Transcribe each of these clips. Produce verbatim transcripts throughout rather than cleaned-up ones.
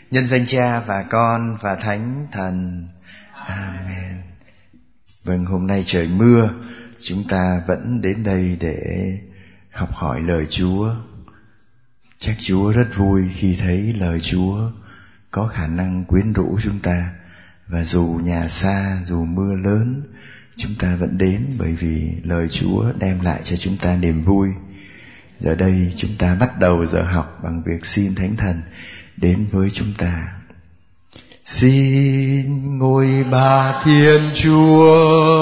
Nhân danh Cha và Con và Thánh Thần. Amen. Vâng, hôm nay trời mưa, chúng ta vẫn đến đây để học hỏi lời Chúa. Chắc Chúa rất vui khi thấy lời Chúa có khả năng quyến rũ chúng ta. Và dù nhà xa, dù mưa lớn, chúng ta vẫn đến bởi vì lời Chúa đem lại cho chúng ta niềm vui. Giờ đây chúng ta bắt đầu giờ học bằng việc xin Thánh Thần đến với chúng ta. Xin ngôi Ba Thiên Chúa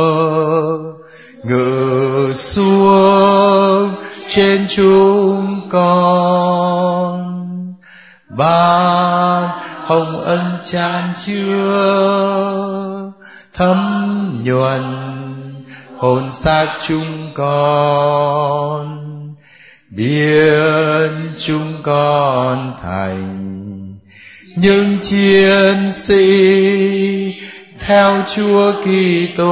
ngự xuống trên chúng con, ban hồng ân chan chứa thấm nhuần hồn xác chúng con, biến chúng con thành những chiến sĩ theo Chúa Kitô,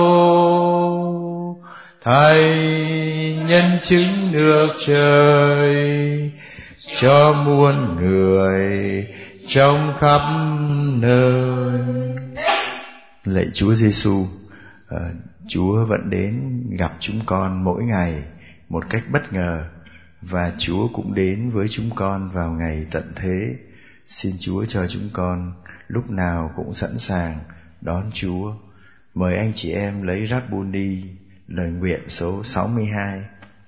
thành nhân chứng nước trời cho muôn người trong khắp nơi. Lạy Chúa Giêsu, uh, Chúa vẫn đến gặp chúng con mỗi ngày một cách bất ngờ, và Chúa cũng đến với chúng con vào ngày tận thế. Xin Chúa cho chúng con lúc nào cũng sẵn sàng đón Chúa. Mời anh chị em lấy Rabboni, lời nguyện số sáu mươi hai.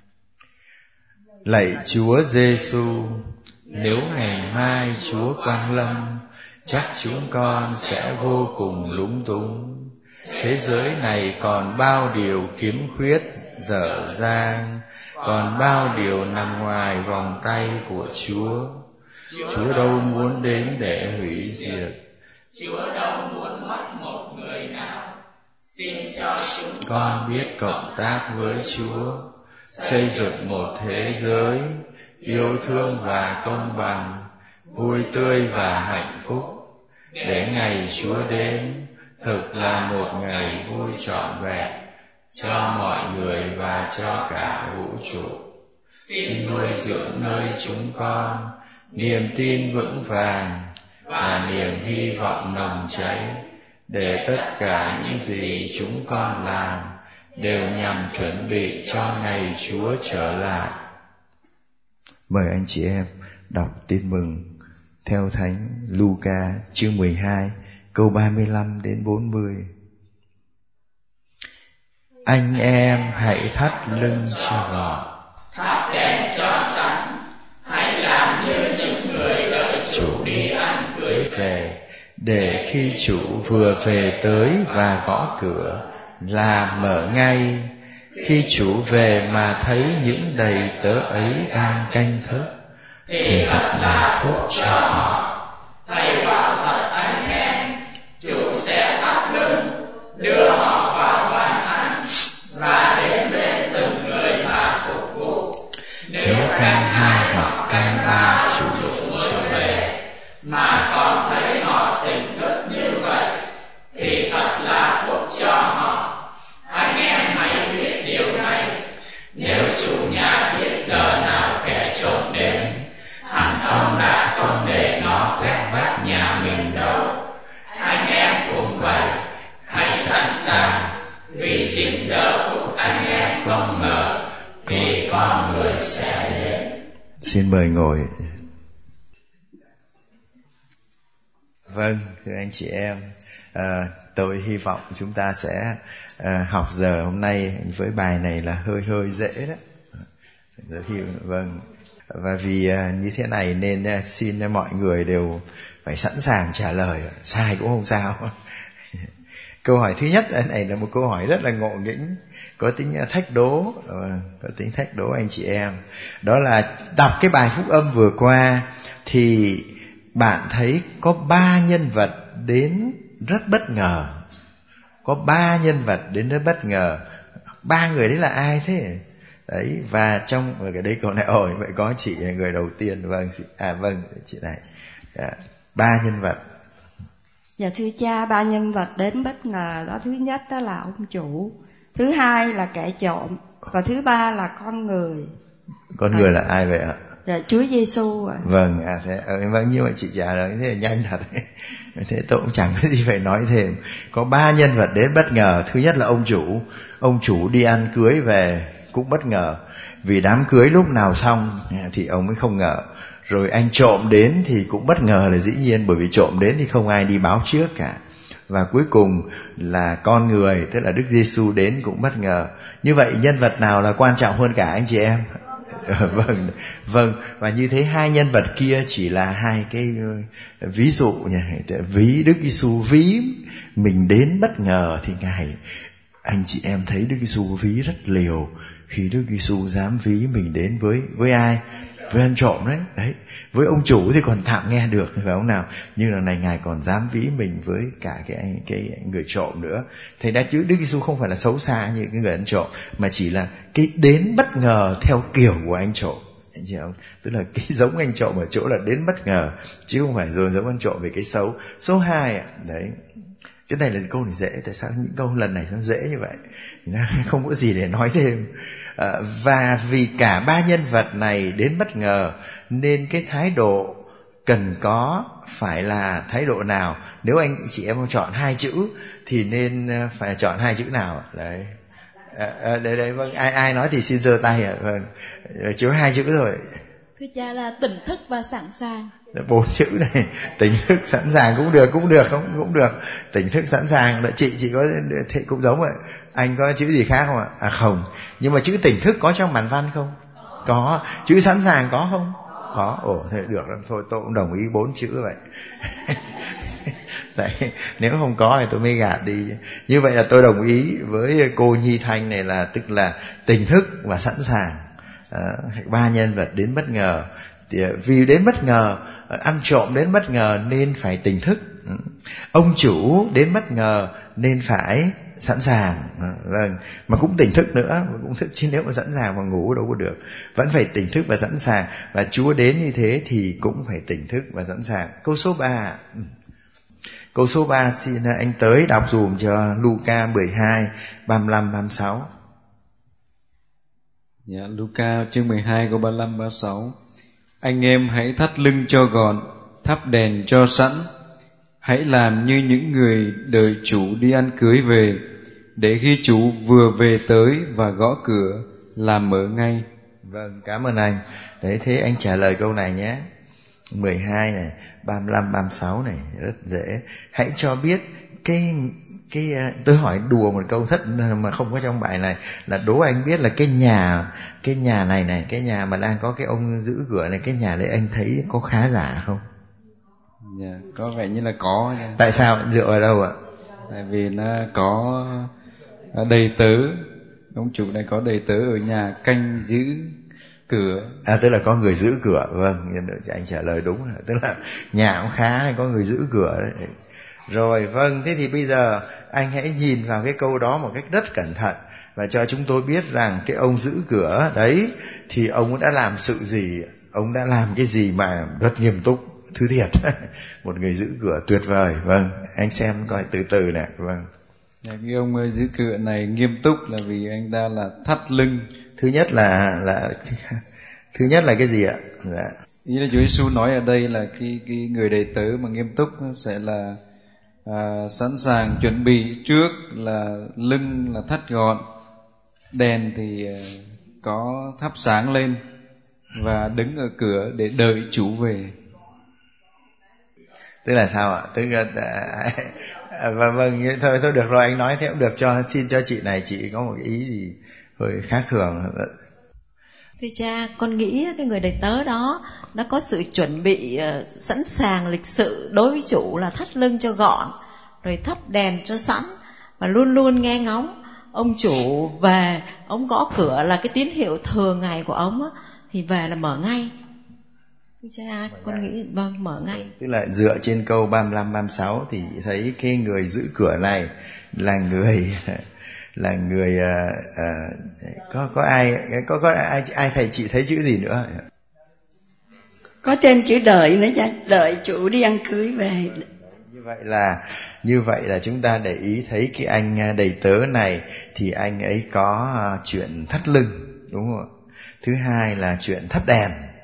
Lạy Chúa Giêsu, nếu ngày mai Chúa quang lâm, chắc chúng con sẽ vô cùng lúng túng. Thế giới này còn bao điều khiếm khuyết dở dang, còn bao điều nằm ngoài vòng tay của Chúa. Chúa đâu muốn đến để hủy diệt, Chúa đâu muốn mất một người nào. Xin cho chúng con biết cộng tác với Chúa, xây dựng một thế giới yêu thương và công bằng, vui tươi và hạnh phúc, để ngày Chúa đến thực là một ngày vui trọn vẹn cho mọi người và cho cả vũ trụ. Xin nuôi dưỡng nơi chúng con niềm tin vững vàng và niềm hy vọng nồng cháy, để tất cả những gì chúng con làm đều nhằm chuẩn bị cho ngày Chúa trở lại. Mời anh chị em đọc tin mừng theo Thánh Luca chương mười hai câu ba mươi lăm đến bốn mươi. Anh em hãy thắt lưng cho gọn, thắt đèn cho sẵn, hãy làm như những người đợi chủ đi ăn cưới về, để khi chủ vừa về tới và gõ cửa là mở ngay. Khi chủ về mà thấy những đầy tớ ấy đang canh thức, thì thật là phúc cho họ. Thầy bảo thật anh em, chủ sẽ thắt lưng, đưa họ vào bàn ăn và đến bên từng người mà phục vụ. Nếu canh hai hoặc canh ba chủ trở về mà còn thấy họ tỉnh thức như vậy, thì thật là phúc cho họ. Anh em hãy biết điều này, nếu chủ nhà biết giờ nào kẻ trộm đến, hẳn ông đã không để nó quét vác nhà mình đâu. Anh em cũng vậy, hãy sẵn sàng, vì chính giờ phút anh em không ngờ thì con người sẽ đến. Xin mời ngồi. Vâng, thưa anh chị em, à, tôi hy vọng chúng ta sẽ à, học giờ hôm nay với bài này là hơi hơi dễ đó. Vâng, và vì à, như thế này nên à, xin mọi người đều phải sẵn sàng trả lời, sai cũng không sao. Câu hỏi thứ nhất này là một câu hỏi rất là ngộ nghĩnh, có tính thách đố, có tính thách đố anh chị em. Đó là đọc cái bài phúc âm vừa qua thì bạn thấy có ba nhân vật đến rất bất ngờ. Có ba nhân vật đến rất bất ngờ. Ba người đấy là ai thế? Đấy, và trong ở cái đấy câu này, ôi vậy có chị là người đầu tiên. Vâng, à vâng, chị này. À, ba nhân vật. Dạ thưa cha, ba nhân vật đến bất ngờ đó, thứ nhất đó là ông chủ, thứ hai là kẻ trộm, và thứ ba là con người. Con người là ai vậy ạ? Dạ, Chúa Giêsu ạ. Vâng, à thế, vâng, như vậy chị trả lời thế là nhanh thật. Thế tôi cũng chẳng có gì phải nói thêm. Có ba nhân vật đến bất ngờ. Thứ nhất là ông chủ. Ông chủ đi ăn cưới về cũng bất ngờ, vì đám cưới lúc nào xong thì ông mới không ngờ. Rồi anh trộm đến thì cũng bất ngờ là dĩ nhiên, bởi vì trộm đến thì không ai đi báo trước cả. Và cuối cùng là con người, tức là Đức Giêsu đến cũng bất ngờ. Như vậy nhân vật nào là quan trọng hơn cả anh chị em? Vâng, vâng. Và như thế hai nhân vật kia chỉ là hai cái ví dụ nhỉ. Ví Đức Giêsu ví mình đến bất ngờ thì Ngài, anh chị em thấy Đức Giêsu ví rất liều. Khi Đức Giêsu dám ví mình đến với với ai? Với ăn trộm đấy. Đấy. Với ông chủ thì còn tạm nghe được, phải không nào? Nhưng lần này Ngài còn dám ví mình với cả cái cái người trộm nữa. Thế đã chứ Đức Giêsu không phải là xấu xa như cái người ăn trộm, mà chỉ là cái đến bất ngờ theo kiểu của anh trộm. Anh chị không? Tức là cái giống anh trộm ở chỗ là đến bất ngờ, chứ không phải rồi giống ăn trộm về cái xấu. Số hai ạ, đấy. Cái này là câu này dễ, tại sao những câu lần này nó dễ như vậy? Không có gì để nói thêm. À, và vì cả ba nhân vật này đến bất ngờ, nên cái thái độ cần có phải là thái độ nào? Nếu anh chị em chọn hai chữ thì nên phải chọn hai chữ nào? Đấy. À, à, đây đây vâng, ai ai nói thì xin giơ tay ạ. Vâng, chỉ có hai chữ rồi. Thưa cha là tỉnh thức và sẵn sàng. Bốn chữ này, tỉnh thức sẵn sàng cũng được, cũng được, không cũng được. Tỉnh thức sẵn sàng, chị chị có thể cũng giống vậy. Anh có chữ gì khác không ạ? À không. Nhưng mà chữ tỉnh thức có trong bản văn không? Có. Chữ sẵn sàng có không? Có. Ồ, thế được lắm. Thôi tôi cũng đồng ý bốn chữ vậy. Tại nếu không có thì tôi mới gạt đi. Như vậy là tôi đồng ý với cô Nhi Thanh này, là tức là tỉnh thức và sẵn sàng. À, ba nhân vật đến bất ngờ. Thì vì đến bất ngờ, ăn trộm đến bất ngờ nên phải tỉnh thức. Ông chủ đến bất ngờ nên phải sẵn sàng. Vâng, mà cũng tỉnh thức nữa, mà cũng thức, chứ nếu mà sẵn sàng mà ngủ đâu có được. Vẫn phải tỉnh thức và sẵn sàng. Và Chúa đến như thế thì cũng phải tỉnh thức và sẵn sàng. Câu số ba. Câu số ba xin anh Tới đọc dùm cho Luca mười hai, ba mươi lăm, ba mươi sáu. Dạ, Luca chương mười hai câu ba mươi lăm, ba mươi sáu. Anh em hãy thắt lưng cho gọn, thắp đèn cho sẵn. Hãy làm như những người đợi chủ đi ăn cưới về, để khi chủ vừa về tới và gõ cửa là mở ngay. Vâng, cảm ơn anh. Đấy, thế anh trả lời câu này nhé. mười hai này, ba mươi lăm, ba mươi sáu này, rất dễ. Hãy cho biết cái cái tôi hỏi đùa một câu thất mà không có trong bài này, là đố anh biết là cái nhà cái nhà này này, cái nhà mà đang có cái ông giữ cửa này, cái nhà đấy anh thấy có khá giả không? Dạ, có vẻ như là có nha. Tại sao? Dựa vào đâu ạ? Tại vì nó có đầy tớ, ông chủ này có đầy tớ ở nhà canh giữ cửa. À, tức là có người giữ cửa. Vâng, anh trả lời đúng rồi. Tức là nhà cũng khá hay có người giữ cửa đấy. Rồi, vâng, thế thì bây giờ anh hãy nhìn vào cái câu đó một cách rất cẩn thận và cho chúng tôi biết rằng cái ông giữ cửa đấy thì ông đã làm sự gì, ông đã làm cái gì mà rất nghiêm túc, thứ thiệt. Một người giữ cửa tuyệt vời. Vâng, anh xem coi từ từ nè. Vâng. Cái ông giữ cửa này nghiêm túc là vì anh ta là thắt lưng. Thứ nhất là là thứ nhất là cái gì ạ? Dạ. Ý là Chúa Giêsu nói ở đây là cái cái người đệ tử mà nghiêm túc sẽ là à, sẵn sàng chuẩn bị trước, là lưng là thắt gọn, đèn thì có thắp sáng lên và đứng ở cửa để đợi chủ về. Tức là sao ạ? Tức là à, vâng, vâng, thôi thôi được rồi, anh nói thế cũng được. Cho xin cho chị này, chị có một ý gì hơi khác thường. Thưa cha, con nghĩ cái người đầy tớ đó nó có sự chuẩn bị uh, sẵn sàng lịch sự đối với chủ, là thắt lưng cho gọn, rồi thắp đèn cho sẵn, và luôn luôn nghe ngóng ông chủ về. Ông gõ cửa là cái tín hiệu thường ngày của ông á, thì về là mở ngay. Thưa cha, mở con ngay. Nghĩ vâng, mở ngay. Tức là dựa trên câu ba mươi lăm, ba mươi sáu thì thấy cái người giữ cửa này là người là người uh, uh, có có ai có có ai ai thầy chị thấy chữ gì nữa? Có thêm chữ đợi nữa cha, đợi chủ đi ăn cưới về. Như vậy là như vậy là chúng ta để ý thấy cái anh đầy tớ này thì anh ấy có uh, chuyện thắt lưng, đúng không ạ? Thứ hai là chuyện thắp đèn.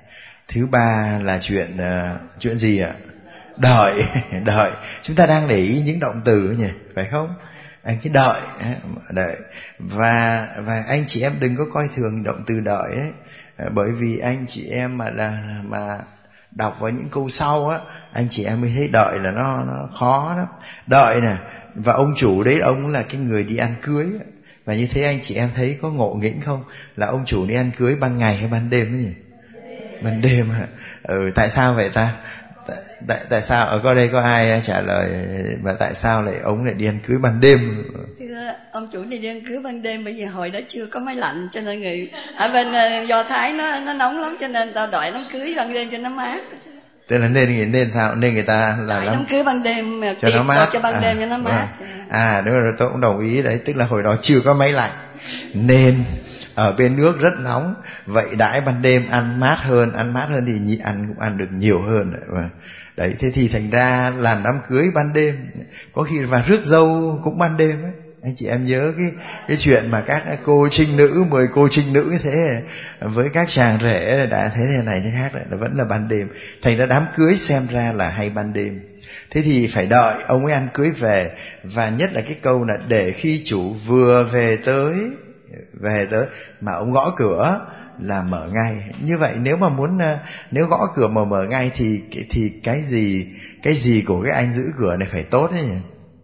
Thứ ba là chuyện uh, chuyện gì ạ? Đợi. Đợi. Chúng ta đang để ý những động từ nhỉ, phải không? Anh cứ đợi, đợi. Và và anh chị em đừng có coi thường động từ đợi đấy. Bởi vì anh chị em mà là mà đọc vào những câu sau á, anh chị em mới thấy đợi là nó nó khó lắm. Đợi nè, và ông chủ đấy, ông là cái người đi ăn cưới. Và như thế anh chị em thấy có ngộ nghĩnh không? Là ông chủ đi ăn cưới ban ngày hay ban đêm đấy nhỉ? Ban đêm hả? Ừ, tại sao vậy ta? Tại, tại, tại sao? Ở có đây có ai trả lời và tại sao lại ông lại đi ăn cưới ban đêm? Thưa ông chủ đi đi ăn cưới ban đêm bởi vì hồi đó chưa có máy lạnh, cho nên người ở bên Do Thái nó nó nóng lắm, cho nên tao đợi đám cưới ban đêm cho nó mát. Tức là nên nên sao? Nên người ta làm đám cưới ban đêm cho nó mát, cho ban đêm à, cho nó mát. À đúng rồi, tôi cũng đồng ý đấy. Tức là hồi đó chưa có máy lạnh, nên ở bên nước rất nóng. Vậy đãi ban đêm ăn mát hơn, ăn mát hơn thì ăn cũng ăn được nhiều hơn đấy. Đấy, thế thì thành ra làm đám cưới ban đêm, có khi và rước dâu cũng ban đêm ấy. Anh chị em nhớ cái cái chuyện mà các cô trinh nữ, mười cô trinh nữ như thế với các chàng rể đã thế thế này thế khác lại, là vẫn là ban đêm. Thành ra đám cưới xem ra là hay ban đêm. Thế thì phải đợi ông ấy ăn cưới về. Và nhất là cái câu là để khi chủ vừa về tới về tới mà ông gõ cửa là mở ngay. Như vậy nếu mà muốn nếu gõ cửa mà mở ngay thì thì cái gì cái gì của cái anh giữ cửa này phải tốt đấy nhỉ?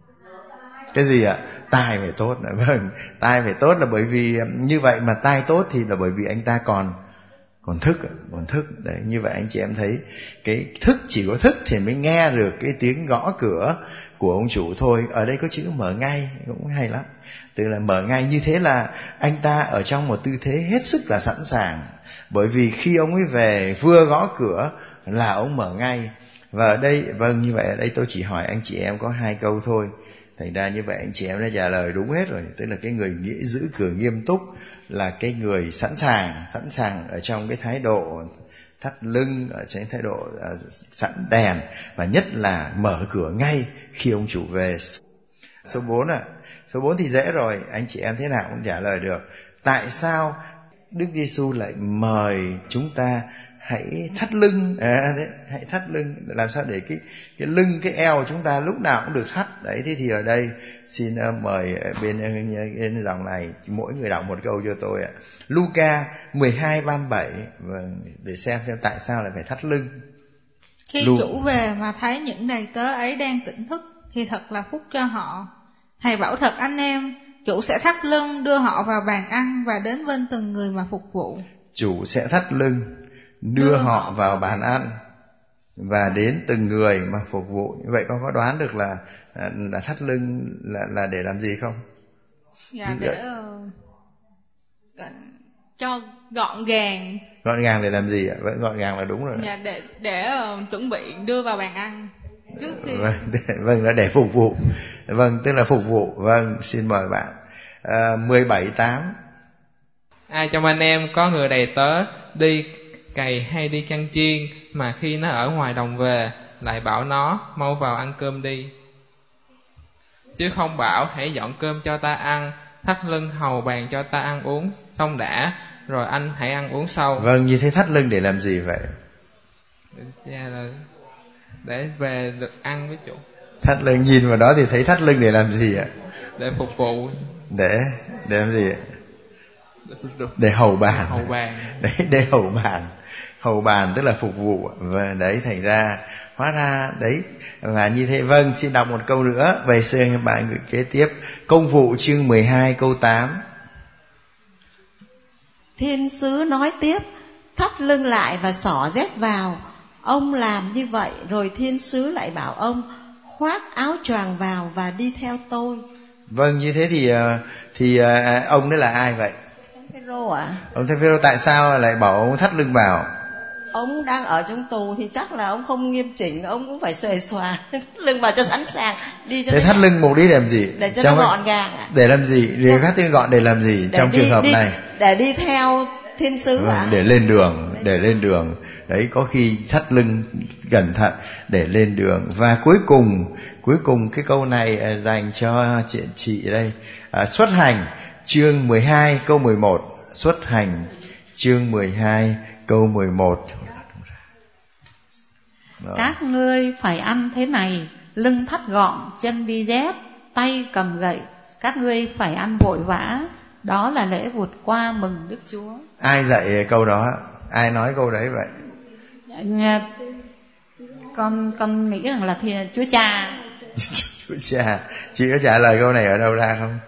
Cái gì ạ? Tai phải tốt. Vâng, tai phải tốt là bởi vì như vậy mà tai tốt thì là bởi vì anh ta còn còn thức, còn thức. Đấy, như vậy anh chị em thấy cái thức, chỉ có thức thì mới nghe được cái tiếng gõ cửa của ông chủ thôi. Ở đây có chữ mở ngay cũng hay lắm. Tức là mở ngay, như thế là anh ta ở trong một tư thế hết sức là sẵn sàng. Bởi vì khi ông ấy về vừa gõ cửa là ông mở ngay. Và ở đây, vâng, như vậy ở đây tôi chỉ hỏi anh chị em có hai câu thôi. Thành ra như vậy anh chị em đã trả lời đúng hết rồi. Tức là cái người nghĩ giữ cửa nghiêm túc là cái người sẵn sàng, sẵn sàng ở trong cái thái độ thắt lưng, ở trong thái độ uh, sẵn đèn, và nhất là mở cửa ngay khi ông chủ về. Số bốn ạ. À. Số bốn thì dễ rồi, anh chị em thế nào cũng trả lời được. Tại sao Đức Giêsu lại mời chúng ta hãy thắt lưng, à, đấy, hãy thắt lưng, làm sao để cái cái lưng, cái eo chúng ta lúc nào cũng được thắt. Đấy, thế thì ở đây xin uh, mời bên, bên dòng này mỗi người đọc một câu cho tôi ạ. Luca mười hai ba mươi bảy, vâng, để xem xem tại sao lại phải thắt lưng. Khi Lu... chủ về mà thấy những đầy tớ ấy đang tỉnh thức thì thật là phúc cho họ. Thầy bảo thật anh em, chủ sẽ thắt lưng đưa họ vào bàn ăn và đến bên từng người mà phục vụ. Chủ sẽ thắt lưng đưa, đưa họ vào bàn ăn và đến từng người mà phục vụ. Như vậy con có đoán được là là thắt lưng là là để làm gì không? Dạ, để uh, cho gọn gàng. Gọn gàng để làm gì ạ? Vẫn gọn gàng là đúng rồi. Dạ, để để uh, chuẩn bị đưa vào bàn ăn trước khi. Vâng, vâng, là để phục vụ. Vâng, tức là phục vụ. Vâng, xin mời bạn. À, mười bảy tám. Ai trong anh em có người đầy tớ đi cày hay đi chăn chiên, mà khi nó ở ngoài đồng về lại bảo nó mau vào ăn cơm đi, chứ không bảo hãy dọn cơm cho ta ăn, thắt lưng hầu bàn cho ta ăn uống xong đã, rồi anh hãy ăn uống sau. Vâng, như thế thắt lưng để làm gì vậy? Là để về được ăn với chủ. Thắt lưng, nhìn vào đó thì thấy thắt lưng để làm gì ạ? Để phục vụ. Để để làm gì ạ? Để hầu bàn. Hầu bàn. Đấy, để hầu bàn. Hầu bàn tức là phục vụ. Và đấy, thành ra hóa ra đấy. Và như thế, vâng, xin đọc một câu nữa. Về xem bạn gửi kế tiếp. Công vụ chương mười hai câu tám. Thiên sứ nói tiếp, thắt lưng lại và xỏ dép vào. Ông làm như vậy, rồi thiên sứ lại bảo ông khoác áo choàng vào và đi theo tôi. Vâng, như thế thì thì ông đấy là ai vậy? Ông Phêrô ạ. À? Ông thầy Phêrô tại sao lại bảo ông thắt lưng vào? Ông đang ở trong tù thì chắc là ông không nghiêm chỉnh, ông cũng phải xuề xòa thắt lưng vào cho sẵn sàng đi cho. Thế thắt lưng mục đích làm gì? Để cho trong nó gọn gàng ạ. À? Để làm gì? Để thắt lưng gọn để làm gì? Trong đi, trường hợp đi, này? Để đi theo thiên sứ ạ. À? Để lên đường, để lên đường. Đấy, có khi thắt lưng cẩn thận để lên đường. Và cuối cùng, cuối cùng cái câu này dành cho chị, chị đây. À, xuất hành chương mười hai câu mười một. Xuất hành chương mười hai câu mười một. Rồi. Các ngươi phải ăn thế này: lưng thắt gọn, chân đi dép, tay cầm gậy. Các ngươi phải ăn vội vã, đó là lễ vượt qua mừng Đức Chúa. Ai dạy câu đó? Ai nói câu đấy vậy? Con con nghĩ rằng là thì Chúa Cha. Chúa Cha. Chị có trả lời câu này ở đâu ra không?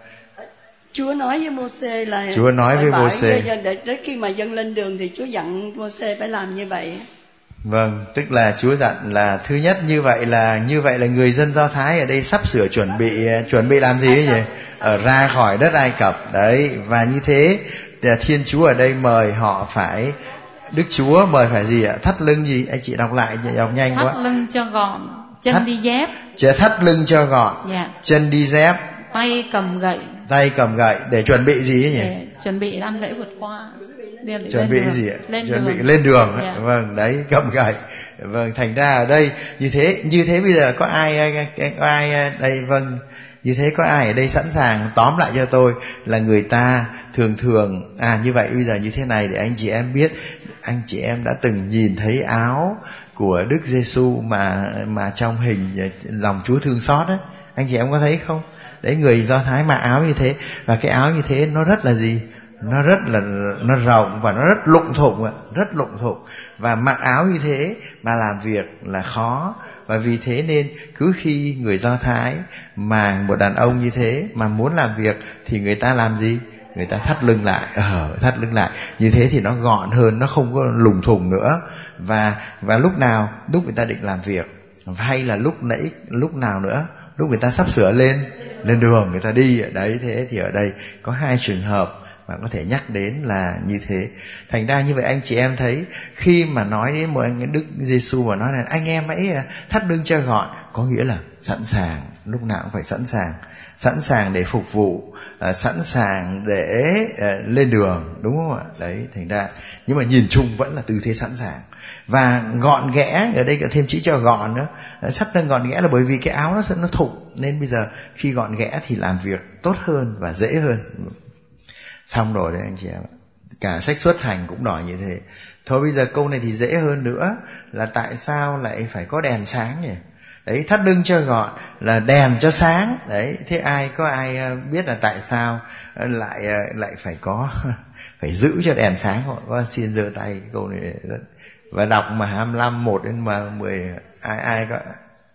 Chúa nói với Mô-xê là Chúa nói với Mô-xê để tới khi mà dâng lên đường thì Chúa dặn Mô-xê phải làm như vậy. Vâng, tức là Chúa dặn là thứ nhất như vậy là như vậy là người dân Do Thái ở đây sắp sửa chuẩn bị chuẩn bị làm gì ấy nhỉ? Ở ra khỏi đất Ai Cập đấy, và như thế Thiên Chúa ở đây mời họ phải, Đức Chúa mời phải gì ạ? Thắt lưng gì? Anh chị đọc lại, đọc nhanh quá. Thắt lưng cho gọn, chân thắt, đi dép. Chứ thắt lưng cho gọn, yeah. Chân đi dép, tay cầm gậy. Tay cầm gậy để chuẩn bị gì ấy nhỉ? Để chuẩn bị ăn lễ vượt qua. Để chuẩn bị đường. gì ạ? Lên chuẩn đường. bị lên đường. Yeah. Vâng, đấy, cầm gậy. Vâng, thành ra ở đây như thế, như thế bây giờ có ai có ai đây vâng, như thế có ai ở đây sẵn sàng tóm lại cho tôi là người ta thường thường à như vậy bây giờ như thế này để anh chị em biết, anh chị em đã từng nhìn thấy áo của Đức Giêsu mà mà trong hình lòng Chúa thương xót ấy, anh chị em có thấy không? Đấy, người Do Thái mặc áo như thế, và cái áo như thế nó rất là gì? Nó rất là nó rộng và nó rất lụng thụng ạ, rất lụng thụng, và mặc áo như thế mà làm việc là khó. Và vì thế nên cứ khi người Do Thái mà một đàn ông như thế mà muốn làm việc thì người ta làm gì? Người ta thắt lưng lại, ờ, thắt lưng lại. Như thế thì nó gọn hơn, nó không có lùng thùng nữa. Và và lúc nào, lúc người ta định làm việc, hay là lúc nãy, lúc nào nữa, lúc người ta sắp sửa lên lên đường người ta đi, đấy, thế thì ở đây có hai trường hợp mà có thể nhắc đến là như thế. Thành ra như vậy anh chị em thấy, khi mà nói đến một anh Đức Giêsu mà nói là anh em hãy thắt lưng cho gọn, có nghĩa là sẵn sàng, lúc nào cũng phải sẵn sàng, sẵn sàng để phục vụ, sẵn sàng để lên đường, đúng không ạ? Đấy, thành ra nhưng mà nhìn chung vẫn là tư thế sẵn sàng. Và gọn ghẽ, ở đây có thêm chữ cho gọn nữa. Sắt lưng gọn ghẽ là bởi vì cái áo nó nó thụng, nên bây giờ khi gọn ghẽ thì làm việc tốt hơn và dễ hơn. Xong rồi đấy anh chị em, cả sách xuất hành cũng đòi như thế. Thôi bây giờ câu này thì dễ hơn nữa, là tại sao lại phải có đèn sáng nhỉ? Đấy, thắt lưng cho gọn là đèn cho sáng. Đấy, thế ai có ai biết là tại sao lại lại phải có phải giữ cho đèn sáng không? Có xin giơ tay câu này và đọc mà hai mươi lăm một đến mà mười, ai ai có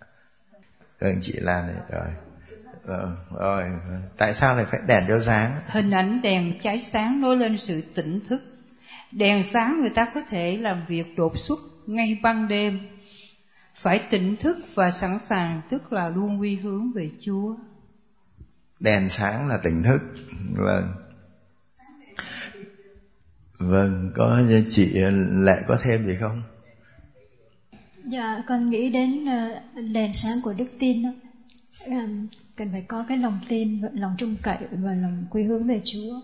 rồi anh chị làm này rồi. Ờ, rồi tại sao lại phải đèn cho sáng? Hình ảnh đèn cháy sáng nói lên sự tỉnh thức. Đèn sáng người ta có thể làm việc đột xuất ngay ban đêm, phải tỉnh thức và sẵn sàng, tức là luôn quy hướng về Chúa. Đèn sáng là tỉnh thức. Vâng. Vâng, có chị Lệ có thêm gì không? Dạ, con nghĩ đến đèn sáng của đức tin đó. Cần phải có cái lòng tin, lòng trung cậy và lòng quy hướng về Chúa.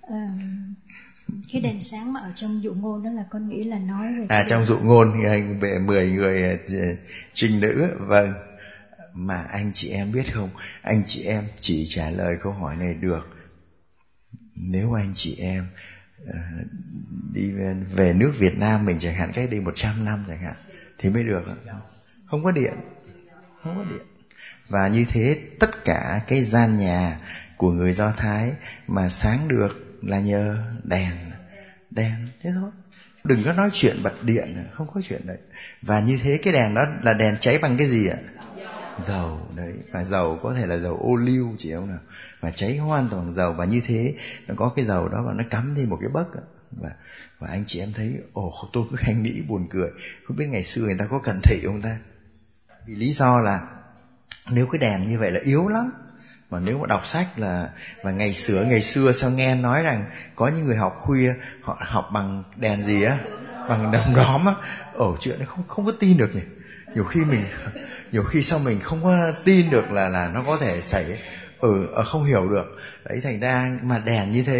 Cái đèn sáng mà ở trong dụ ngôn đó là con nghĩ là nói về à trong dụ ngôn về mười người trinh nữ. Vâng, mà anh chị em biết không, anh chị em chỉ trả lời câu hỏi này được nếu anh chị em uh, đi về, về nước Việt Nam mình chẳng hạn, cách đây một trăm năm chẳng hạn, thì mới được. Không có điện, không có điện. Và như thế tất cả cái gian nhà của người Do Thái mà sáng được là nhờ đèn. Đèn, thế thôi. Đừng có nói chuyện bật điện, không có chuyện đấy. Và như thế cái đèn đó là đèn cháy bằng cái gì ạ? Dầu, đấy. Và dầu có thể là dầu ô liu chị không nào, và cháy hoàn toàn bằng dầu. Và như thế nó có cái dầu đó và nó cắm thêm một cái bấc. Và, và anh chị em thấy, ồ, tôi cứ hay nghĩ buồn cười, không biết ngày xưa người ta có cẩn thị không ta? Vì lý do là nếu cái đèn như vậy là yếu lắm. Mà nếu mà đọc sách là, và ngày xưa ngày xưa sao nghe nói rằng có những người học khuya họ học bằng đèn gì á, bằng đom đóm á. Ồ, chuyện nó không không có tin được nhỉ. Nhiều khi mình nhiều khi sao mình không có tin được là là nó có thể xảy, ừ, không hiểu được. Đấy, thành ra mà đèn như thế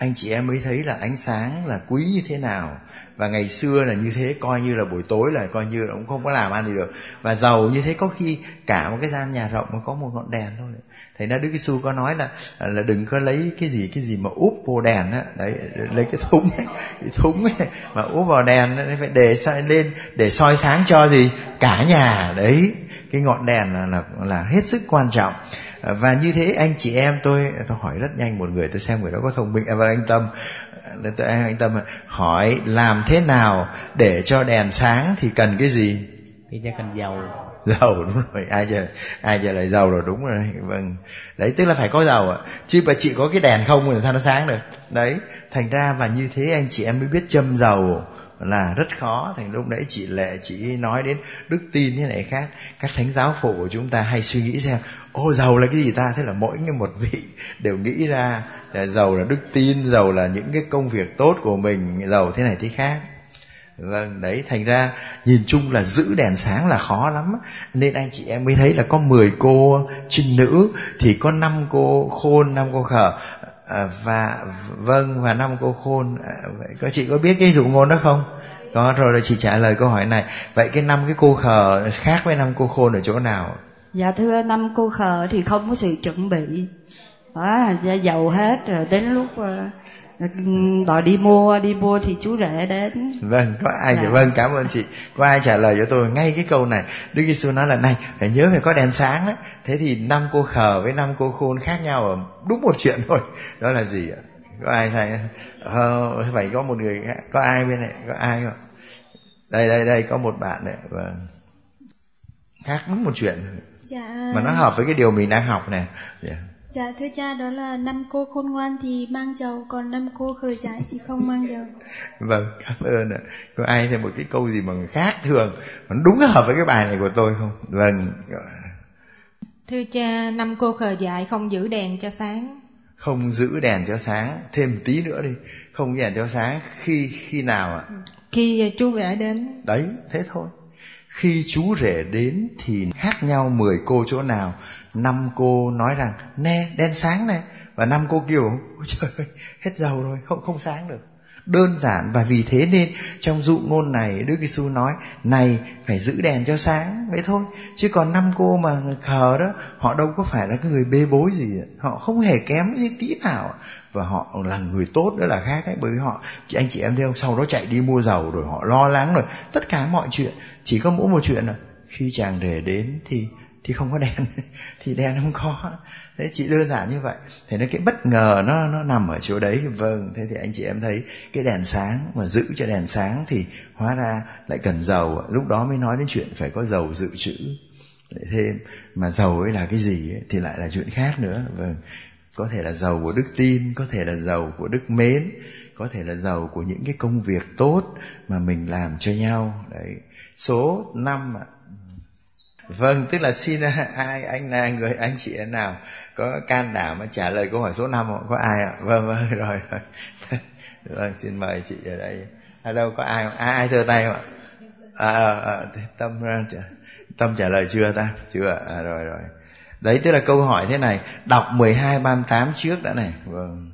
anh chị em mới thấy là ánh sáng là quý như thế nào. Và ngày xưa là như thế, coi như là buổi tối là coi như là cũng không có làm ăn gì được. Và giàu như thế có khi cả một cái gian nhà rộng mà có một ngọn đèn thôi. Thành ra Đức Giêsu có nói là là đừng có lấy cái gì cái gì mà úp vô đèn á, đấy, lấy cái thúng ấy, cái thúng ấy mà úp vào đèn ấy, phải để soi lên để soi sáng cho gì cả nhà. Đấy, cái ngọn đèn là là là hết sức quan trọng. Và như thế anh chị em, tôi tôi hỏi rất nhanh một người, tôi xem người đó có thông minh. Và anh Tâm, tôi anh Tâm hỏi làm thế nào để cho đèn sáng thì cần cái gì? Thì cho cần dầu. Dầu, đúng rồi, ai giờ ai giờ lại dầu rồi, đúng rồi. Vâng, đấy, tức là phải có dầu ạ, chứ mà chị có cái đèn không thì sao nó sáng được. Đấy, thành ra và như thế anh chị em mới biết châm dầu là rất khó. Thành lúc nãy chị Lệ chị nói đến đức tin thế này khác, các thánh giáo phụ của chúng ta hay suy nghĩ xem ô dầu là cái gì ta, thế là mỗi người một vị đều nghĩ ra là dầu là đức tin, dầu là những cái công việc tốt của mình, dầu thế này thế khác. Vâng, đấy, thành ra nhìn chung là giữ đèn sáng là khó lắm. Nên anh chị em mới thấy là có mười cô trinh nữ thì có năm cô khôn, năm cô khờ. À, và vâng, và năm cô khôn. À, vậy có chị có biết cái dụ ngôn đó không? Có rồi, chị trả lời câu hỏi này. Vậy cái năm cái cô khờ khác với năm cô khôn ở chỗ nào? Dạ thưa, năm cô khờ thì không có sự chuẩn bị, đó, ra dầu hết rồi đến lúc uh, đòi đi mua đi mua thì chú rể đến. Vâng, có ai? Dạ. Vâng, cảm ơn chị. Có ai trả lời cho tôi ngay cái câu này? Đức Giêsu nói là này, phải nhớ phải có đèn sáng đấy. Thế thì năm cô khờ với năm cô khôn khác nhau ở đúng một chuyện thôi. Đó là gì ạ? Có ai thầy? Ờ, phải có một người khác. Có ai bên này? Có ai không? Đây đây đây có một bạn này. Vâng. Khác đúng một chuyện. Dạ. Mà nó hợp với cái điều mình đang học này. Yeah. Dạ thưa cha, đó là năm cô khôn ngoan thì mang dầu, còn năm cô khờ dại thì không mang dầu. Vâng, cảm ơn ạ. Có ai thêm một cái câu gì mà khác thường mà đúng hợp với cái bài này của tôi không? Vâng. Thưa cha, năm cô khờ dại không giữ đèn cho sáng. Không giữ đèn cho sáng, thêm một tí nữa đi. Không giữ đèn cho sáng khi khi nào ạ? Khi chú rể đến. Đấy, thế thôi. Khi chú rể đến thì khác nhau mười cô chỗ nào? Năm cô nói rằng nè đèn sáng này, và năm cô kêu ôi trời ơi, hết dầu rồi, không không sáng được. Đơn giản. Và vì thế nên trong dụ ngôn này Đức Giêsu nói này phải giữ đèn cho sáng, vậy thôi. Chứ còn năm cô mà khờ đó, họ đâu có phải là cái người bê bối gì, họ không hề kém gì tí nào, và họ là người tốt nữa là khác ấy. Bởi vì họ, anh chị em thấy không, sau đó chạy đi mua dầu rồi họ lo lắng rồi tất cả mọi chuyện. Chỉ có mỗi một chuyện là khi chàng rể đến thì thì không có đèn, thì đèn không có. Thế chỉ đơn giản như vậy. Thế nên cái bất ngờ nó nó nằm ở chỗ đấy. Vâng, thế thì anh chị em thấy cái đèn sáng mà giữ cho đèn sáng thì hóa ra lại cần dầu. Lúc đó mới nói đến chuyện phải có dầu dự trữ để thêm. Mà dầu ấy là cái gì ấy, thì lại là chuyện khác nữa. Vâng, có thể là dầu của đức tin, có thể là dầu của đức mến, có thể là dầu của những cái công việc tốt mà mình làm cho nhau. Đấy. Số năm ạ. Vâng, tức là xin ai anh là người anh chị em nào có can đảm mà trả lời câu hỏi số năm không? Có ai ạ? Vâng vâng rồi rồi. Vâng, xin mời chị ở đây. Ở đâu có ai không? Ai ai giơ tay không ạ? À, à, à, Tâm Tâm trả lời chưa ta? Chưa. À, rồi rồi. Đấy, tức là câu hỏi thế này, đọc mười hai ba mươi tám trước đã này. Vâng.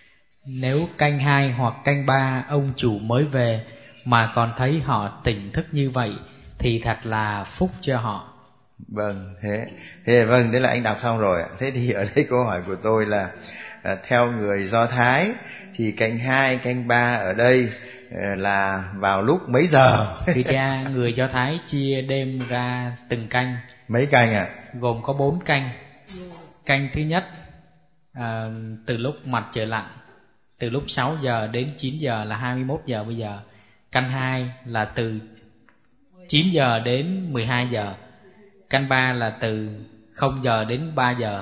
Nếu canh hai hoặc canh ba ông chủ mới về mà còn thấy họ tỉnh thức như vậy thì thật là phúc cho họ. Vâng, thế thế vâng, đấy là anh đọc xong rồi. Thế thì ở đây câu hỏi của tôi là à, theo người Do Thái thì canh hai, canh ba ở đây à, là vào lúc mấy giờ? Thưa cha, người Do Thái chia đêm ra từng canh. Mấy canh ạ? À? Gồm có bốn canh. Canh thứ nhất à, từ lúc mặt trời lặn, từ lúc sáu giờ đến chín giờ là hai mươi mốt giờ bây giờ. Canh hai là từ chín giờ đến mười hai giờ. Canh ba là từ không giờ đến ba giờ.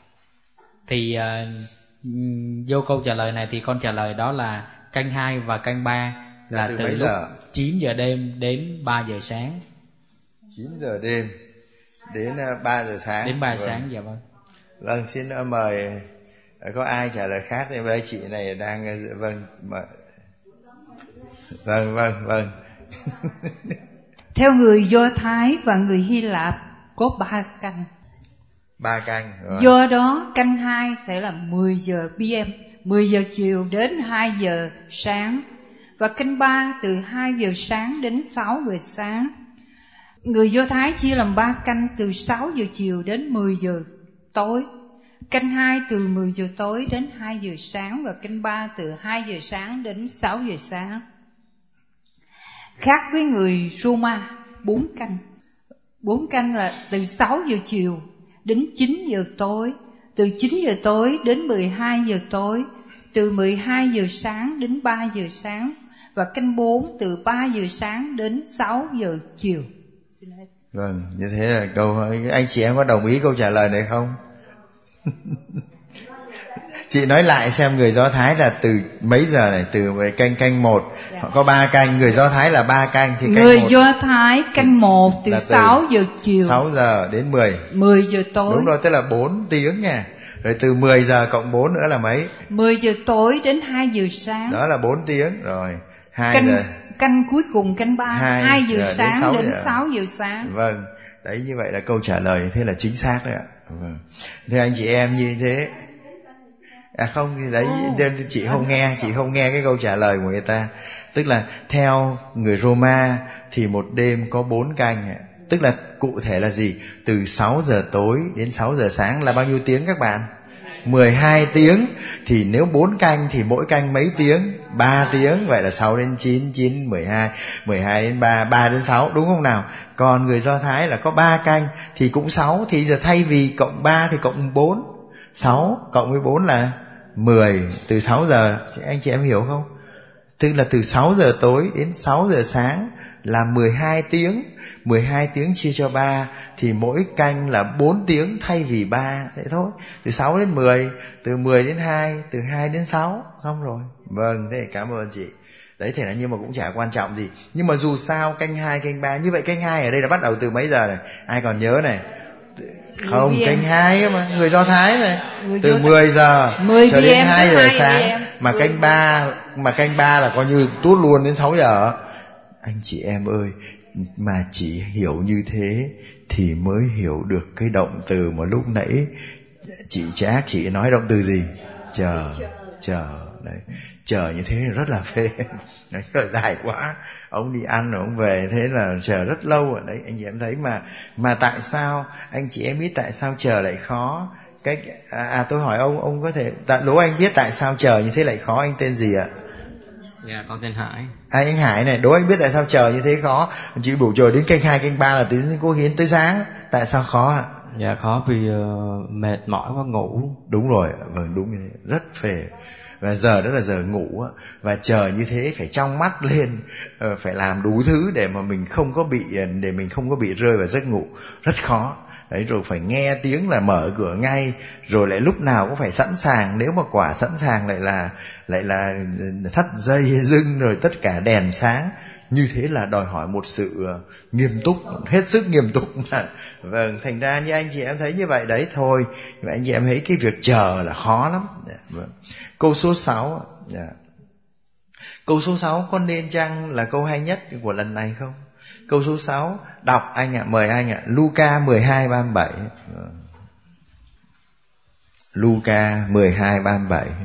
Thì uh, vô câu trả lời này thì con trả lời đó là canh hai và canh ba là từ, từ lúc giờ? chín giờ đêm đến ba giờ sáng. chín giờ đêm đến ba giờ sáng. Đến ba giờ vâng. sáng, dạ vâng. Vâng, xin mời, có ai trả lời khác thì đây chị này đang vâng mời. Vâng vâng vâng. Theo người Do Thái và người Hy Lạp có ba canh. Ba canh. Rồi. Do đó canh hai sẽ là mười giờ pm, mười giờ chiều đến hai giờ sáng, và canh ba từ hai giờ sáng đến sáu giờ sáng. Người Do Thái chia làm ba canh từ sáu giờ chiều đến mười giờ tối. Canh hai từ mười giờ tối đến hai giờ sáng, và canh ba từ hai giờ sáng đến sáu giờ sáng. Khác với người Roma, bốn canh. Bốn canh là từ sáu giờ chiều đến chín giờ tối, từ chín giờ tối đến mười hai giờ tối, từ mười hai giờ sáng đến ba giờ sáng, và canh bốn từ ba giờ sáng đến sáu giờ chiều. Vâng, như thế là câu hỏi. Anh chị em có đồng ý câu trả lời này không? Chị nói lại xem, người Do Thái là từ mấy giờ này? Từ canh canh một, họ có ba canh. Người Do Thái là ba canh thì canh người một Do Thái canh một từ sáu giờ chiều, sáu giờ đến mười mười giờ tối. Đúng rồi, tức là bốn tiếng nha. Rồi từ mười giờ cộng bốn nữa là mấy? mười giờ tối đến hai giờ sáng. Đó là bốn tiếng rồi. hai canh, giờ. Canh cuối cùng canh ba, hai giờ, giờ sáng đến, đến giờ. sáu giờ sáng. Vâng, đấy, như vậy là câu trả lời thế là chính xác đấy ạ. Vâng. Thế anh chị em như thế. À không, thì đấy, oh. chị không nghe, chị không nghe cái câu trả lời của người ta. Tức là theo người Roma thì một đêm có bốn canh. Tức là cụ thể là gì? Từ sáu giờ tối đến sáu giờ sáng là bao nhiêu tiếng các bạn? mười hai tiếng. Thì nếu bốn canh thì mỗi canh mấy tiếng? ba tiếng. Vậy là sáu đến chín, chín, mười hai, mười hai đến ba, ba đến sáu, đúng không nào? Còn người Do Thái là có ba canh thì cũng sáu. Thì giờ thay vì cộng ba thì cộng bốn. sáu cộng với bốn là mười. Từ sáu giờ, anh chị em hiểu không? Tức là từ sáu giờ tối đến sáu giờ sáng là mười hai tiếng. mười hai tiếng chia cho ba thì mỗi canh là bốn tiếng thay vì ba. Thế thôi. Từ sáu đến mười, từ mười đến hai, từ hai đến sáu. Xong rồi. Vâng, thế cảm ơn chị. Đấy, thế là nhưng mà cũng chả quan trọng gì. Nhưng mà dù sao canh hai, canh ba. Như vậy canh hai ở đây là bắt đầu từ mấy giờ này? Ai còn nhớ này? Không, canh hai mà, người Do Thái này. Từ mười giờ cho đến hai giờ sáng. Mà canh ba, mà canh ba là coi như tút luôn đến sáu giờ. Anh chị em ơi, mà chỉ hiểu như thế thì mới hiểu được cái động từ mà lúc nãy chị Trác chị nói động từ gì? Chờ, chờ. Đấy, chờ như thế rất là phê. Đấy, dài quá. Ông đi ăn rồi ông về, thế là chờ rất lâu rồi. Đấy, anh chị em thấy mà. Mà tại sao, anh chị em biết tại sao chờ lại khó? Cái, à, à tôi hỏi ông, ông có thể, đố anh biết tại sao chờ như thế lại khó. Anh tên gì ạ? Dạ, con tên Hải. À, anh Hải này, đố anh biết tại sao chờ như thế khó? Chị bổ chờ đến canh hai, canh ba là đến cô Hiến tới sáng. Tại sao khó ạ? Dạ khó vì uh, mệt mỏi quá ngủ. Đúng rồi, vâng, đúng như thế, rất phê. Và giờ đó là giờ ngủ á. Và chờ như thế phải trong mắt lên, uh, phải làm đủ thứ để mà mình không có bị để mình không có bị rơi vào giấc ngủ. Rất khó. Đấy, rồi phải nghe tiếng là mở cửa ngay, rồi lại lúc nào cũng phải sẵn sàng. Nếu mà quả sẵn sàng lại là lại là thắt dây dưng, rồi tất cả đèn sáng. Như thế là đòi hỏi một sự nghiêm túc, hết sức nghiêm túc mà. Vâng, thành ra như anh chị em thấy như vậy đấy thôi. Nhưng mà anh chị em thấy cái việc chờ là khó lắm. Vâng. Câu số sáu. Câu số sáu có nên chăng là câu hay nhất của lần này không? Câu số sáu, đọc anh ạ, à, mời anh ạ. À. Luca mười hai ba mươi bảy. Luca mười hai ba mươi bảy.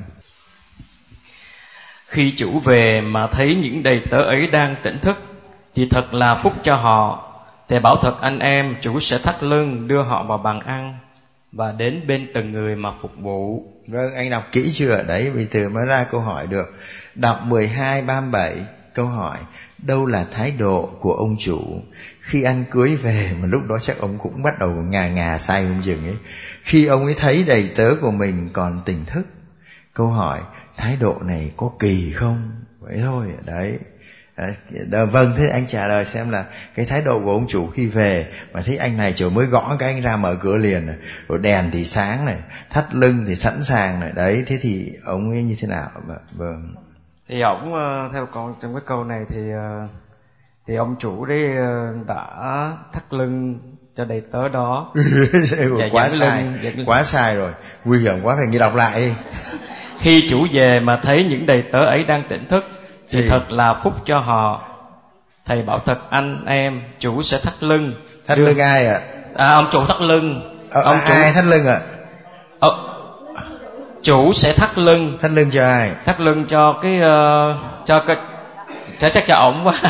Khi chủ về mà thấy những đầy tớ ấy đang tỉnh thức thì thật là phúc cho họ. Thầy bảo thật anh em, chủ sẽ thắt lưng đưa họ vào bàn ăn và đến bên từng người mà phục vụ. Vâng, anh đọc kỹ chưa? Đấy, bây giờ mới ra câu hỏi được. Đọc mười hai ba mươi bảy, câu hỏi: đâu là thái độ của ông chủ khi ăn cưới về? Mà lúc đó chắc ông cũng bắt đầu ngà ngà say không chừng ấy. Khi ông ấy thấy đầy tớ của mình còn tỉnh thức. Câu hỏi: thái độ này có kỳ không? Vậy thôi. Đấy. À, vâng, thế anh trả lời xem là cái thái độ của ông chủ khi về mà thấy anh này trời mới gõ cái anh ra mở cửa liền này, rồi đèn thì sáng này, thắt lưng thì sẵn sàng này, đấy, thế thì ông ấy như thế nào? Vâng. Thì ông theo con trong cái câu này thì thì ông chủ đấy đã thắt lưng cho đầy tớ đó. Quá sai, quá sai rồi, nguy hiểm quá, phải nghe đọc lại đi. Khi chủ về mà thấy những đầy tớ ấy đang tỉnh thức thì, thì thật là phúc cho họ. Thầy bảo thật anh em, chủ sẽ thắt lưng. Thắt đưa... lưng ai ạ? À? À, ông chủ thắt lưng. Ờ, ông à, chủ... ai thắt lưng ạ? Ờ... chủ sẽ thắt lưng. Thắt lưng cho ai? Thắt lưng cho cái uh, cho cái cho chắc cho ổng quá.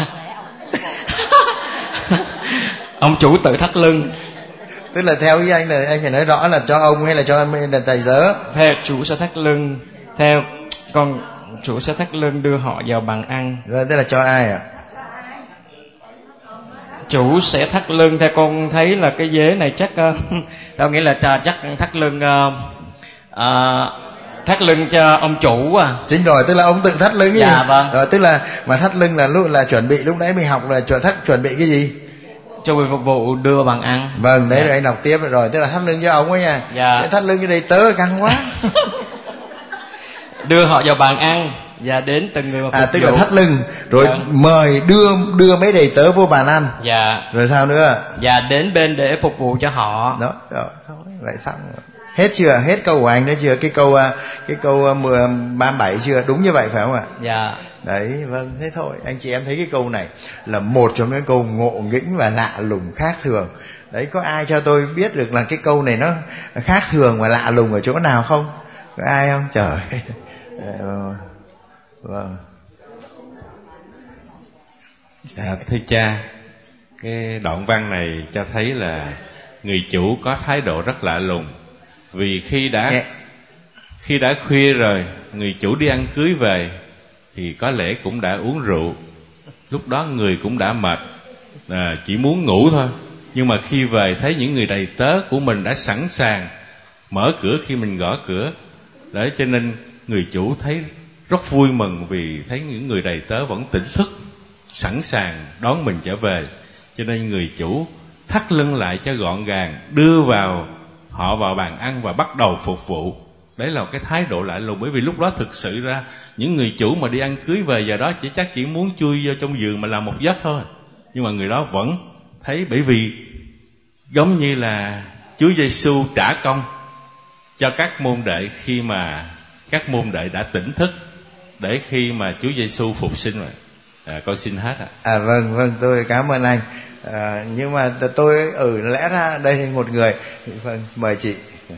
Ông chủ tự thắt lưng. Tức là theo ý anh là anh phải nói rõ là cho ông hay là cho em là tài tớ. Theo chủ sẽ thắt lưng, theo con chủ sẽ thắt lưng đưa họ vào bàn ăn. Rồi tức là cho ai ạ? À? Chủ sẽ thắt lưng, theo con thấy là cái vế này chắc uh, tao nghĩ là chắc thắt lưng uh, uh, thắt lưng cho ông chủ à. Chính rồi, tức là ông tự thắt lưng cái dạ, gì? Vâng. Rồi tức là mà thắt lưng là lúc là chuẩn bị, lúc nãy mình học là chuẩn thắt chuẩn bị cái gì? Cho người phục vụ đưa bàn ăn. Vâng, đấy dạ. Rồi anh đọc tiếp rồi, tức là thắt lưng cho ông ấy nha. Dạ. Cái thắt lưng cái đầy tớ căng quá. Đưa họ vào bàn ăn và đến từng người mà phục à, tức vụ. là thắt lưng rồi dạ. Mời đưa đưa mấy đầy tớ vô bàn ăn. Dạ. Rồi sao nữa? Và đến bên để phục vụ cho họ. Đó, đó thôi, lại xong rồi. Hết chưa? Hết câu của anh đó chưa? Cái câu cái câu ba mươi bảy chưa? Đúng như vậy phải không ạ? Dạ. Đấy, vâng, thế thôi. Anh chị em thấy cái câu này là một trong những câu ngộ nghĩnh và lạ lùng khác thường. Đấy, có ai cho tôi biết được là cái câu này nó khác thường và lạ lùng ở chỗ nào không? Có ai không? Trời. Vâng. Dạ, thưa cha, cái đoạn văn này cho thấy là người chủ có thái độ rất lạ lùng. Vì khi đã yeah. khi đã khuya rồi, người chủ đi ăn cưới về thì có lẽ cũng đã uống rượu. Lúc đó người cũng đã mệt, à, chỉ muốn ngủ thôi. Nhưng mà khi về thấy những người đầy tớ của mình đã sẵn sàng mở cửa khi mình gõ cửa. Đấy, cho nên người chủ thấy rất vui mừng vì thấy những người đầy tớ vẫn tỉnh thức, sẵn sàng đón mình trở về. Cho nên người chủ thắt lưng lại cho gọn gàng, đưa vào họ vào bàn ăn và bắt đầu phục vụ. Đấy là cái thái độ lạ lùng. Bởi vì lúc đó thực sự ra những người chủ mà đi ăn cưới về giờ đó chỉ chắc chỉ muốn chui vô trong giường mà làm một giấc thôi. Nhưng mà người đó vẫn thấy, bởi vì giống như là Chúa Giêsu trả công cho các môn đệ khi mà các môn đệ đã tỉnh thức, để khi mà Chúa Giêsu phục sinh rồi. À, con xin hết ạ. À. à vâng vâng, tôi cảm ơn anh. À, nhưng mà tôi ở ừ, lẽ ra đây là một người. Vâng, mời chị.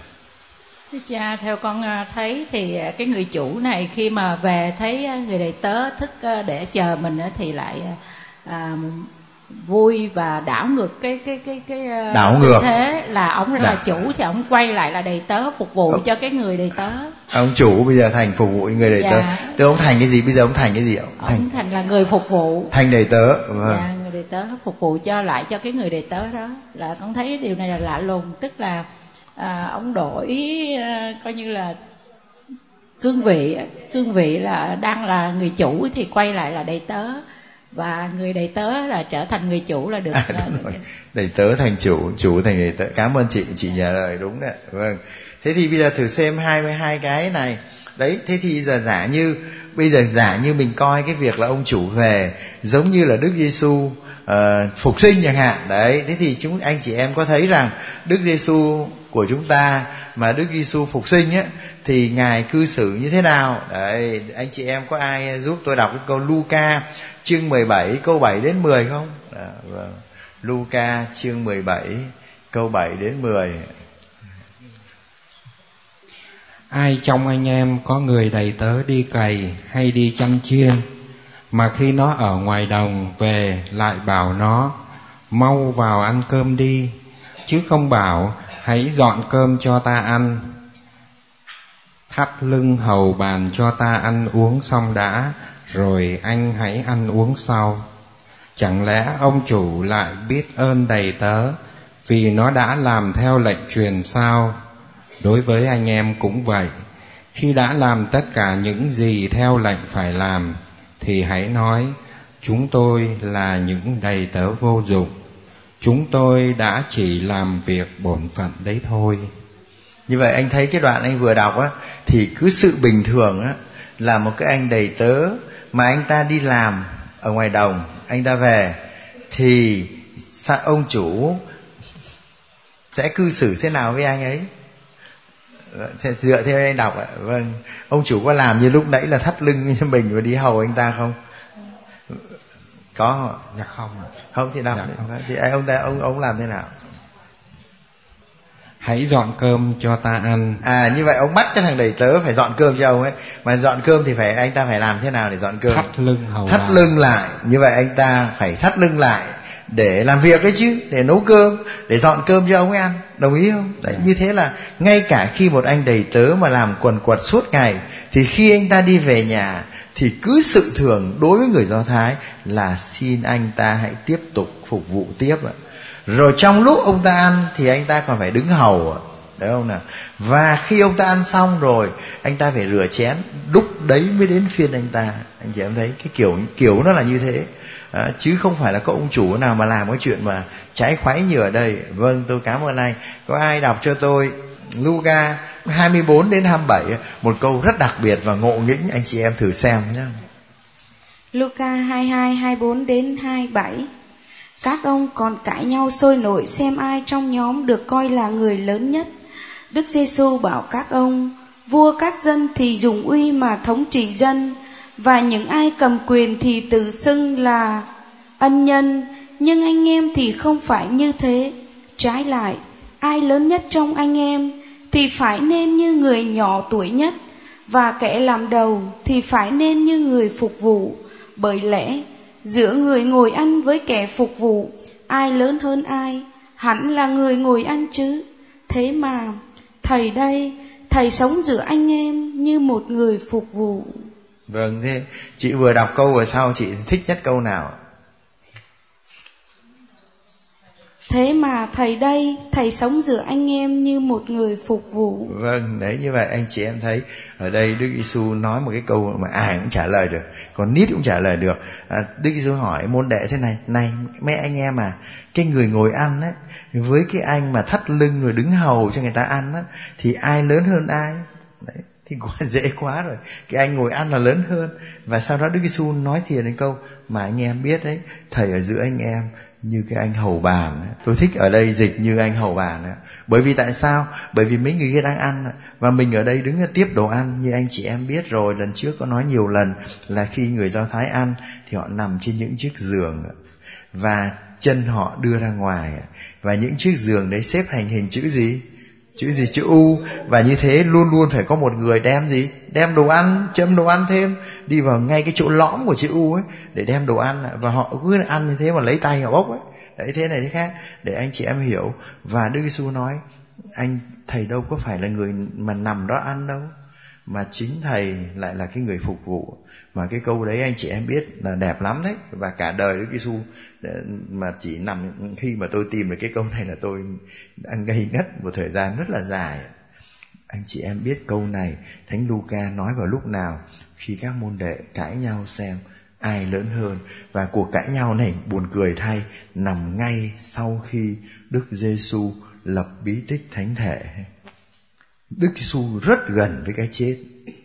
Thưa cha, theo con thấy thì cái người chủ này khi mà về thấy người đầy tớ thức để chờ mình thì lại à, vui và đảo ngược cái cái cái cái đảo ngược thế là ông là chủ thì ông quay lại là đầy tớ phục vụ ông, cho cái người đầy tớ. Ông chủ bây giờ thành phục vụ người đầy dạ. tớ. Tức ông thành cái gì? Bây giờ ông thành cái gì? Ông thành, ông thành là người phục vụ. Thành đầy tớ. Vâng. Dạ, người đầy tớ phục vụ cho lại cho cái người đầy tớ đó. Là con thấy điều này là lạ lùng, tức là à, ông đổi à, coi như là cương vị cương vị là đang là người chủ thì quay lại là đầy tớ, và người đầy tớ là trở thành người chủ là được. À, đầy tớ thành chủ, chủ thành đầy tớ. Cảm ơn chị, chị trả lời đúng đấy. Vâng. Thế thì bây giờ thử xem hai mươi hai cái này. Đấy, thế thì giờ giả như bây giờ giả như mình coi cái việc là ông chủ về giống như là Đức Giêsu uh, phục sinh chẳng hạn. Đấy, thế thì chúng anh chị em có thấy rằng Đức Giêsu của chúng ta mà Đức Giêsu phục sinh á thì ngài cư xử như thế nào? Đấy, anh chị em có ai giúp tôi đọc cái câu Luca chương mười bảy câu bảy đến mười không? À, vâng. Luca chương mười bảy câu bảy đến mười. Ai trong anh em có người đầy tớ đi cày hay đi chăn chiên, mà khi nó ở ngoài đồng về lại bảo nó mau vào ăn cơm đi, chứ không bảo hãy dọn cơm cho ta ăn, thắt lưng hầu bàn cho ta ăn uống xong đã, rồi anh hãy ăn uống sau. Chẳng lẽ ông chủ lại biết ơn đầy tớ vì nó đã làm theo lệnh truyền sao? Đối với anh em cũng vậy. Khi đã làm tất cả những gì theo lệnh phải làm, thì hãy nói, chúng tôi là những đầy tớ vô dụng, chúng tôi đã chỉ làm việc bổn phận đấy thôi. Như vậy anh thấy cái đoạn anh vừa đọc á, thì cứ sự bình thường á, là một cái anh đầy tớ mà anh ta đi làm ở ngoài đồng, anh ta về thì ông chủ sẽ cư xử thế nào với anh ấy? Dựa theo anh đọc ạ. Vâng, ông chủ có làm như lúc nãy là thắt lưng cho mình và đi hầu anh ta không? Có không? Dạ không. Không thì đọc. Dạ không. Thì ông ta ông ông làm thế nào? hãy dọn cơm cho ta ăn. À, như vậy ông bắt cái thằng đầy tớ phải dọn cơm cho ông ấy. Mà dọn cơm thì phải anh ta phải làm thế nào để dọn cơm? Thắt lưng hầu Thắt bà. lưng lại. Như vậy anh ta phải thắt lưng lại để làm việc ấy chứ, để nấu cơm, để dọn cơm cho ông ấy ăn. Đồng ý không? Đấy, như thế là ngay cả khi một anh đầy tớ mà làm quần quật suốt ngày, thì khi anh ta đi về nhà thì cứ sự thường đối với người Do Thái là xin anh ta hãy tiếp tục phục vụ tiếp ạ. Rồi trong lúc ông ta ăn thì anh ta còn phải đứng hầu ạ. Đấy không nào? Và khi ông ta ăn xong rồi, anh ta phải rửa chén, lúc đấy mới đến phiên anh ta. Anh chị em thấy cái kiểu kiểu nó là như thế. À, chứ không phải là có ông chủ nào mà làm cái chuyện mà trái khoái như ở đây. Vâng, tôi cảm ơn anh. Có ai đọc cho tôi Luca hai mươi bốn đến hai mươi bảy, một câu rất đặc biệt và ngộ nghĩnh, anh chị em thử xem nhé. Luca hai mươi hai, hai mươi bốn đến hai mươi bảy. Các ông còn cãi nhau sôi nổi xem ai trong nhóm được coi là người lớn nhất. Đức Giêsu bảo các ông, vua các dân thì dùng uy mà thống trị dân, và những ai cầm quyền thì tự xưng là ân nhân, nhưng anh em thì không phải như thế. Trái lại, ai lớn nhất trong anh em thì phải nên như người nhỏ tuổi nhất, và kẻ làm đầu thì phải nên như người phục vụ. Bởi lẽ giữa người ngồi ăn với kẻ phục vụ, ai lớn hơn ai? Hẳn là người ngồi ăn chứ. Thế mà thầy đây, thầy sống giữa anh em như một người phục vụ. Vâng, thế chị vừa đọc câu vừa sau, chị thích nhất câu nào? Thế mà thầy đây, thầy sống giữa anh em như một người phục vụ. Vâng, đấy, như vậy anh chị em thấy ở đây Đức Giêsu nói một cái câu mà ai cũng trả lời được, còn nít cũng trả lời được. à, Đức Giêsu hỏi môn đệ thế này: này mấy anh em à, cái người ngồi ăn ấy với cái anh mà thắt lưng rồi đứng hầu cho người ta ăn á, thì ai lớn hơn ai? Đấy, thì quá dễ quá rồi. Cái anh ngồi ăn là lớn hơn. Và sau đó Đức Giêsu nói thiền đến câu mà anh em biết đấy, thầy ở giữa anh em như cái anh hầu bàn ấy. Tôi thích ở đây dịch như anh hầu bàn ấy. Bởi vì tại sao? Bởi vì mấy người kia đang ăn và mình ở đây đứng tiếp đồ ăn. Như anh chị em biết rồi, lần trước có nói nhiều lần là khi người Do Thái ăn thì họ nằm trên những chiếc giường và chân họ đưa ra ngoài, và những chiếc giường đấy xếp thành hình chữ gì? Chữ gì? Chữ U. Và như thế luôn luôn phải có một người đem gì? Đem đồ ăn, châm đồ ăn thêm, đi vào ngay cái chỗ lõm của chữ U ấy để đem đồ ăn. Và họ cứ ăn như thế mà lấy tay họ bốc ấy. Đấy, thế này thế khác để anh chị em hiểu. Và Đức Giêsu nói anh thầy đâu có phải là người mà nằm đó ăn đâu, mà chính thầy lại là cái người phục vụ. Mà cái câu đấy anh chị em biết là đẹp lắm đấy. Và cả đời Đức Giêsu mà chỉ nằm, khi mà tôi tìm được cái câu này là tôi đang ngây ngất một thời gian rất là dài. Anh chị em biết câu này Thánh Luca nói vào lúc nào? Khi các môn đệ cãi nhau xem ai lớn hơn. Và cuộc cãi nhau này buồn cười thay, nằm ngay sau khi Đức Giêsu lập bí tích thánh thể. Đức Giêsu rất gần với cái chết,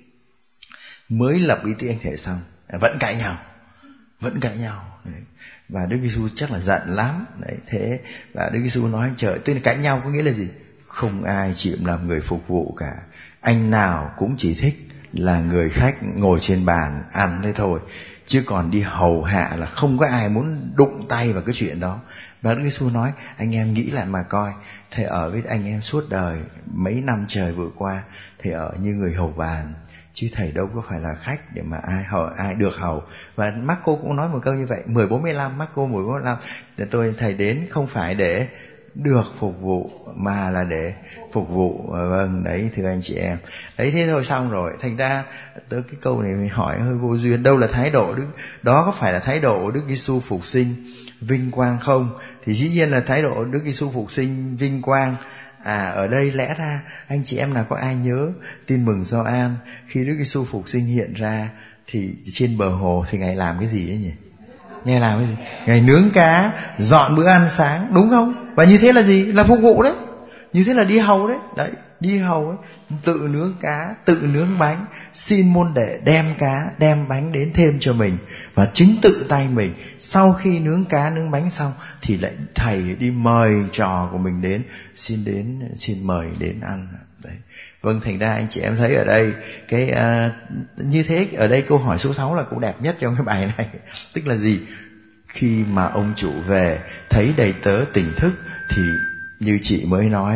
mới lập bí tích thánh thể xong vẫn cãi nhau, vẫn cãi nhau. Đấy. Và Đức Giêsu chắc là giận lắm. Đấy, thế và Đức Giêsu nói trời, tức là cãi nhau có nghĩa là gì? Không ai chịu làm người phục vụ cả. Anh nào cũng chỉ thích là người khách ngồi trên bàn ăn thế thôi, chứ còn đi hầu hạ là không có ai muốn đụng tay vào cái chuyện đó. Và Đức Giêsu nói anh em nghĩ lại mà coi, thầy ở với anh em suốt đời, mấy năm trời vừa qua thầy ở như người hầu bàn, chứ thầy đâu có phải là khách để mà ai hầu, ai được hầu. Và Marco cũng nói một câu như vậy, mười bốn mươi lăm, Marco mười bốn mươi lăm, để tôi thầy đến không phải để được phục vụ mà là để phục vụ. Vâng, đấy thưa anh chị em. Đấy, thế thôi xong rồi. Thành ra tới cái câu này mình hỏi hơi vô duyên. Đâu là thái độ Đức, đó có phải là thái độ Đức Giêsu phục sinh vinh quang không? Thì dĩ nhiên là thái độ Đức Giêsu phục sinh vinh quang. À, ở đây lẽ ra anh chị em nào có ai nhớ tin mừng Gioan, khi Đức Giêsu phục sinh hiện ra thì trên bờ hồ thì Ngài làm cái gì ấy nhỉ? Ngài làm cái gì? Ngài nướng cá, dọn bữa ăn sáng, đúng không? Và như thế là gì? Là phục vụ đấy. Như thế là đi hầu đấy. Đấy, đi hầu ấy, tự nướng cá, tự nướng bánh, xin môn đệ đem cá, đem bánh đến thêm cho mình, và chính tự tay mình sau khi nướng cá nướng bánh xong thì lại thầy đi mời trò của mình đến, xin đến xin mời đến ăn. Đấy. Vâng, thành ra anh chị em thấy ở đây cái uh, như thế. Ở đây câu hỏi số sáu là câu đẹp nhất trong cái bài này. Tức là gì? Khi mà ông chủ về thấy đầy tớ tỉnh thức thì như chị mới nói,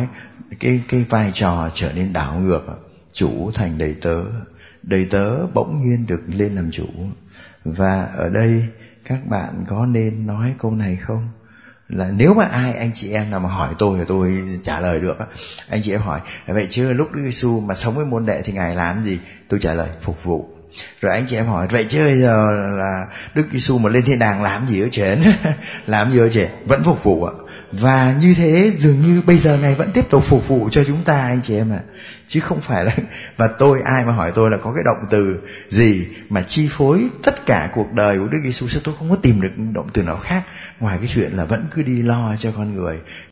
cái cái vai trò trở nên đảo ngược, chủ thành đầy tớ, đầy tớ bỗng nhiên được lên làm chủ. Và ở đây các bạn có nên nói câu này không? Là nếu mà ai anh chị em nào mà hỏi tôi thì tôi trả lời được á. Anh chị em hỏi vậy chứ lúc Đức Giêsu mà sống với môn đệ thì ngài làm gì? Tôi trả lời phục vụ. Rồi anh chị em hỏi vậy chứ bây giờ là Đức Giêsu mà lên thiên đàng làm gì ở trên? Làm gì ở trên? Vẫn phục vụ ạ. Và như thế dường như bây giờ ngài vẫn tiếp tục phục vụ cho chúng ta anh chị em ạ. Chứ không phải là, và tôi, ai mà hỏi tôi là có cái động từ gì mà chi phối tất cả cuộc đời của Đức Giêsu, tôi không có tìm được động từ nào khác ngoài cái chuyện là vẫn cứ đi lo cho con người,